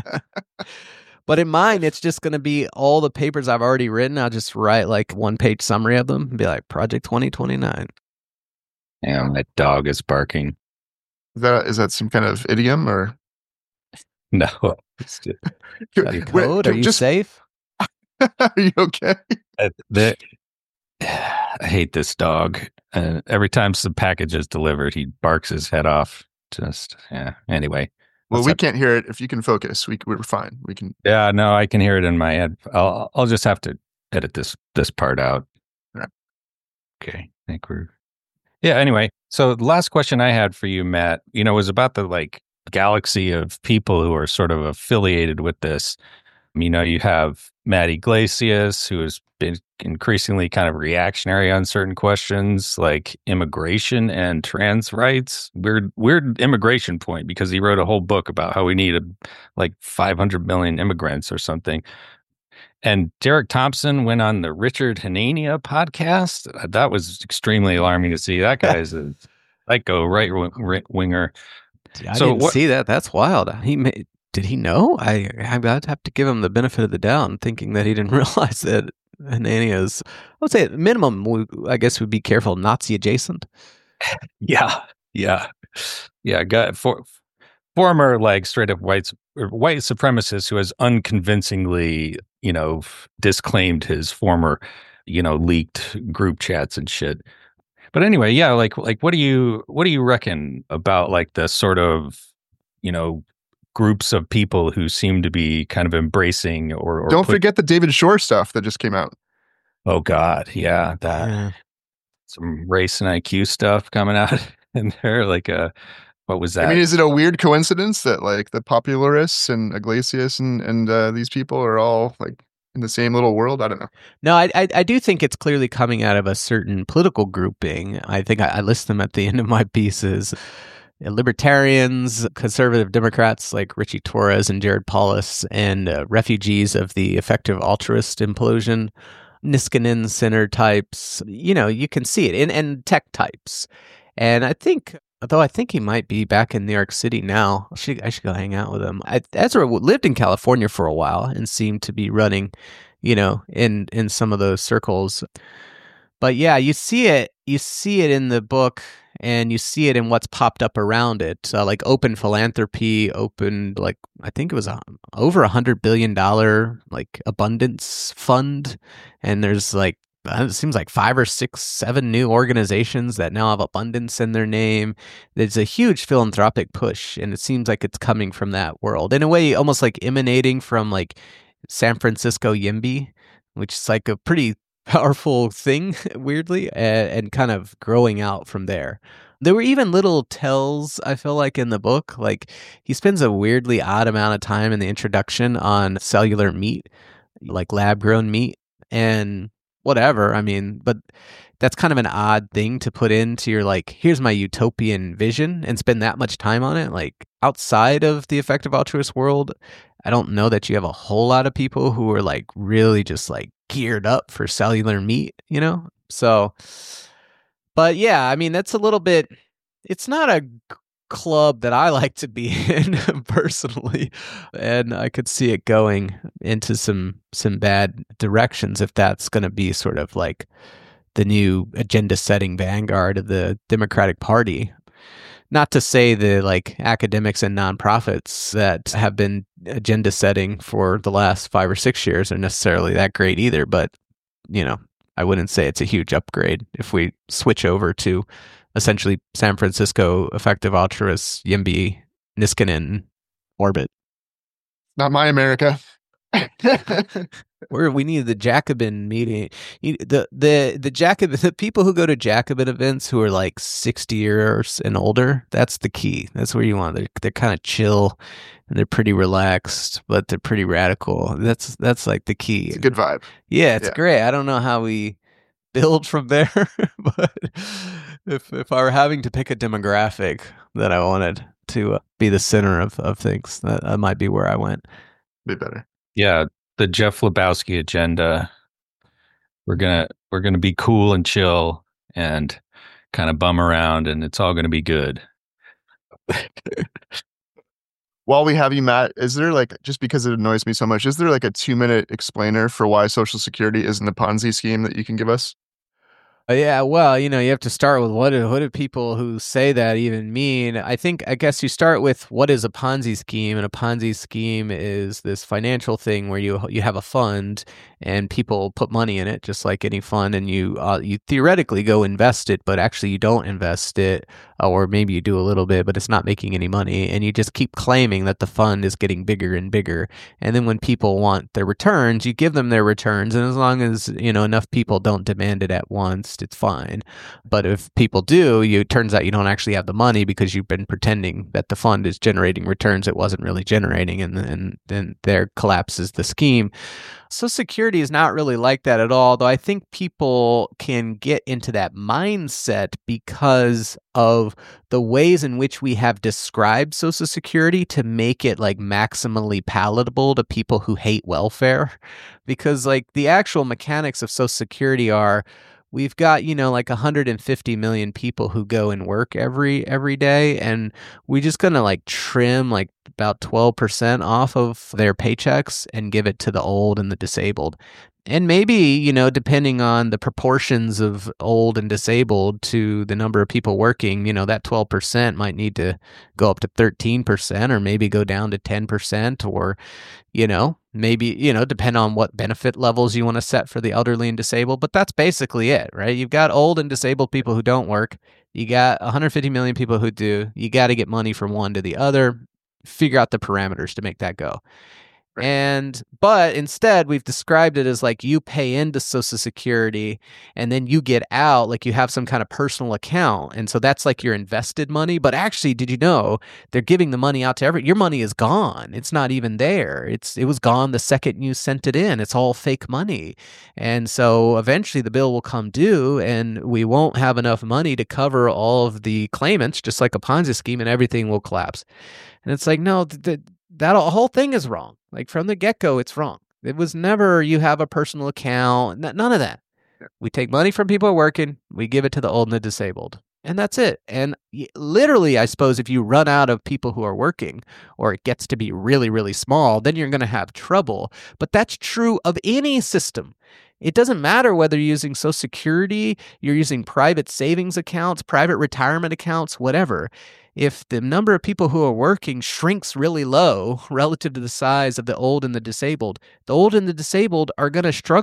But in mine, it's just going to be all the papers I've already written. I'll just write like 1-page summary of them and be like, Project 2029. Damn, that dog is barking. Is that some kind of idiom or? No. Code? Are you safe? Are you okay? I hate this dog. Every time some package is delivered, he barks his head off. Anyway. Well, we can't hear it. If you can focus, we're fine. We can. Yeah, no, I can hear it in my head. I'll just have to edit this part out. Right. Okay, I think we're. Yeah. Anyway, so the last question I had for you, Matt, was about the like galaxy of people who are sort of affiliated with this. You have Matt Yglesias, who has been increasingly kind of reactionary on certain questions like immigration and trans rights. Weird immigration point, because he wrote a whole book about how we need like 500 million immigrants or something. And Derek Thompson went on the Richard Hanania podcast. That was extremely alarming to see. That guy is a psycho right-winger. I didn't see that. That's wild. Did he know? I'd have to give him the benefit of the doubt, thinking that he didn't realize that Hanania's, I would say at minimum, I guess we'd be careful, Nazi adjacent. Yeah. Former like straight up white supremacist who has unconvincingly, disclaimed his former, leaked group chats and shit. But anyway, yeah, like what do you reckon about like the sort of, groups of people who seem to be kind of embracing or don't forget the David Shore stuff that just came out. Oh God, yeah, some race and IQ stuff coming out in there. Like, what was that? I mean, is it a weird coincidence that like the popularists and Iglesias and these people are all like in the same little world? I don't know. No, I do think it's clearly coming out of a certain political grouping. I think I list them at the end of my pieces. Libertarians, conservative Democrats like Richie Torres and Jared Polis, and refugees of the effective altruist implosion, Niskanen center types. You can see it, and tech types. And I think he might be back in New York City now. I should go hang out with him. Ezra lived in California for a while and seemed to be running, in some of those circles. But yeah, you see it in the book, and you see it in what's popped up around it. Like Open Philanthropy opened, like, I think it was over $100 billion like abundance fund, and there's like it seems like 5 or 6, 7 new organizations that now have abundance in their name. There's a huge philanthropic push, and it seems like it's coming from that world. In a way, almost like emanating from like San Francisco YIMBY, which is like a pretty powerful thing, weirdly, and kind of growing out from there. There were even little tells, I feel like, in the book. Like, he spends a weirdly odd amount of time in the introduction on cellular meat, like lab-grown meat, and whatever. I mean, but that's kind of an odd thing to put into your, like, here's my utopian vision and spend that much time on it. Like, outside of the effective altruist world, I don't know that you have a whole lot of people who are, like, really just, like, geared up for cellular meat, you know? So, but yeah, I mean, that's a little bit, it's not a club that I like to be in personally, and I could see it going into some bad directions if that's going to be sort of like the new agenda setting vanguard of the Democratic Party. Not to say the like academics and nonprofits that have been agenda setting for the last 5 or 6 years are necessarily that great either, but you know, I wouldn't say it's a huge upgrade if we switch over to essentially San Francisco effective altruist YIMBY Niskanen orbit. Not my America. We need the Jacobin meeting. The people who go to Jacobin events who are like 60 years and older, that's the key. That's where you want. They're kind of chill and they're pretty relaxed, but they're pretty radical. That's like the key. It's a good vibe. Yeah, it's great. I don't know how we build from there, but if I were having to pick a demographic that I wanted to be the center of things, that might be where I went. Be better. Yeah, the Jeff Lebowski agenda. We're gonna be cool and chill and kind of bum around, and it's all gonna be good. While we have you, Matt, is there like, just because it annoys me so much, is there like a 2-minute explainer for why Social Security isn't a Ponzi scheme that you can give us? Yeah, well, you know, you have to start with what do people who say that even mean? I guess you start with what is a Ponzi scheme, and a Ponzi scheme is this financial thing where you have a fund and people put money in it, just like any fund, and you theoretically go invest it, but actually you don't invest it, or maybe you do a little bit, but it's not making any money, and you just keep claiming that the fund is getting bigger and bigger, and then when people want their returns, you give them their returns, and as long as enough people don't demand it at once, it's fine. But if people do, it turns out you don't actually have the money because you've been pretending that the fund is generating returns it wasn't really generating, and then there collapses the scheme. Social Security is not really like that at all, though I think people can get into that mindset because of the ways in which we have described Social Security to make it like maximally palatable to people who hate welfare. Because like the actual mechanics of Social Security are, we've got, like 150 million people who go and work every day, and we're just going to like trim like about 12% off of their paychecks and give it to the old and the disabled. And maybe, depending on the proportions of old and disabled to the number of people working, that 12% might need to go up to 13%, or maybe go down to 10%, or, maybe, depend on what benefit levels you want to set for the elderly and disabled. But that's basically it, right? You've got old and disabled people who don't work. You got 150 million people who do. You got to get money from one to the other. Figure out the parameters to make that go. But instead we've described it as like you pay into Social Security and then you get out, like you have some kind of personal account. And so that's like your invested money. But actually, did you know they're giving the money out to your money is gone. It's not even there. It was gone the second you sent it in. It's all fake money. And so eventually the bill will come due and we won't have enough money to cover all of the claimants, just like a Ponzi scheme, and everything will collapse. And it's like, no, that whole thing is wrong. Like from the get-go, it's wrong. It was never you have a personal account. None of that. Yeah. We take money from people who are working. We give it to the old and the disabled. And that's it. And literally, I suppose if you run out of people who are working, or it gets to be really, really small, then you're going to have trouble. But that's true of any system. It doesn't matter whether you're using Social Security, you're using private savings accounts, private retirement accounts, whatever. If the number of people who are working shrinks really low relative to the size of the old and the disabled are going to struggle.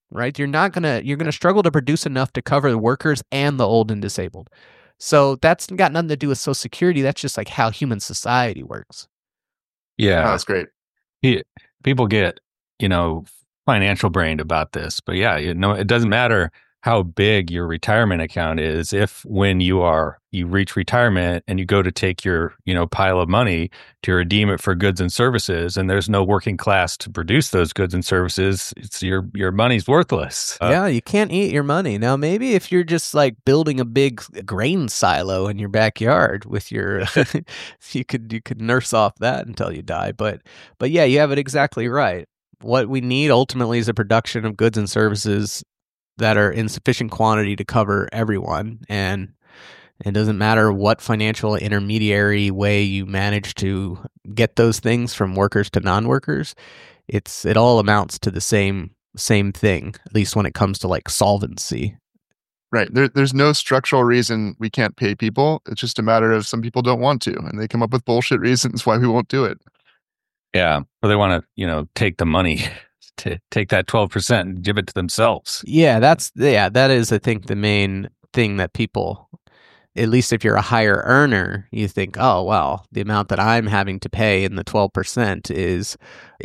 right? You're going to struggle to produce enough to cover the workers and the old and disabled. So that's got nothing to do with Social Security. That's just like how human society works. Yeah. Oh, that's great. People get, financial brained about this, but yeah, it doesn't matter how big your retirement account is. If when you reach retirement and you go to take your, pile of money to redeem it for goods and services, and there's no working class to produce those goods and services, it's your money's worthless. Yeah, you can't eat your money. Now, maybe if you're just like building a big grain silo in your backyard with your, you could nurse off that until you die. But yeah, you have it exactly right. What we need ultimately is a production of goods and services that are in sufficient quantity to cover everyone. And it doesn't matter what financial intermediary way you manage to get those things from workers to non-workers. It all amounts to the same thing, at least when it comes to like solvency. Right. There's no structural reason we can't pay people. It's just a matter of some people don't want to, and they come up with bullshit reasons why we won't do it. Yeah. Or they want to, take the money, to take that 12% and give it to themselves. Yeah, that is, I think, the main thing that people, at least if you're a higher earner, you think, oh, well, the amount that I'm having to pay in the 12% is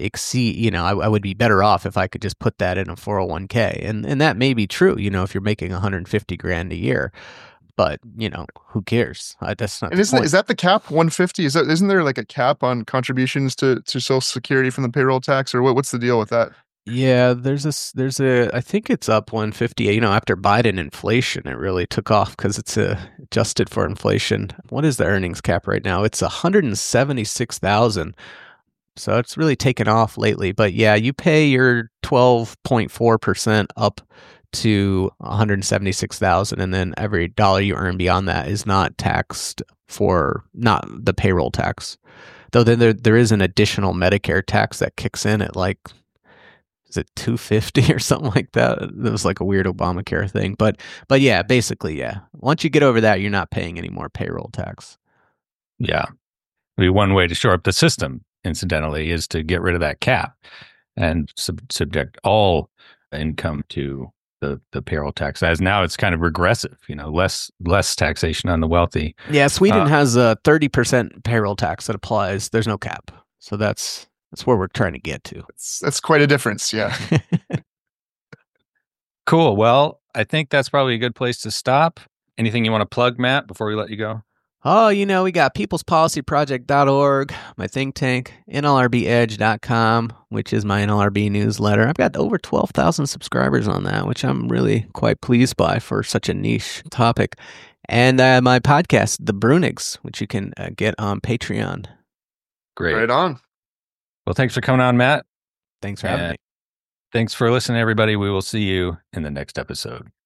I would be better off if I could just put that in a 401k. And that may be true, if you're making 150 grand a year. But, who cares? That's not. And is that the cap, 150? Isn't there like a cap on contributions to Social Security from the payroll tax, or what's the deal with that? Yeah, I think it's up 150. After Biden inflation, it really took off because it's adjusted for inflation. What is the earnings cap right now? It's 176,000. So it's really taken off lately. But yeah, you pay your 12.4% up to 176,000, and then every dollar you earn beyond that is not taxed for not the payroll tax. Though then there is an additional Medicare tax that kicks in at like, is it $250 or something like that? It was like a weird Obamacare thing. But yeah, basically, yeah. Once you get over that, you're not paying any more payroll tax. Yeah. One way to shore up the system, incidentally, is to get rid of that cap and subject all income to the payroll tax. As now it's kind of regressive, less taxation on the wealthy. Yeah, Sweden has a 30% payroll tax that applies. There's no cap. So that's where we're trying to get to. That's quite a difference, yeah. Cool. Well, I think that's probably a good place to stop. Anything you want to plug, Matt, before we let you go? Oh, we got peoplespolicyproject.org, my think tank, NLRBedge.com, which is my NLRB newsletter. I've got over 12,000 subscribers on that, which I'm really quite pleased by for such a niche topic. And my podcast, The Brunigs, which you can get on Patreon. Great. Right on. Well, thanks for coming on, Matt. Thanks for having me. Thanks for listening, everybody. We will see you in the next episode.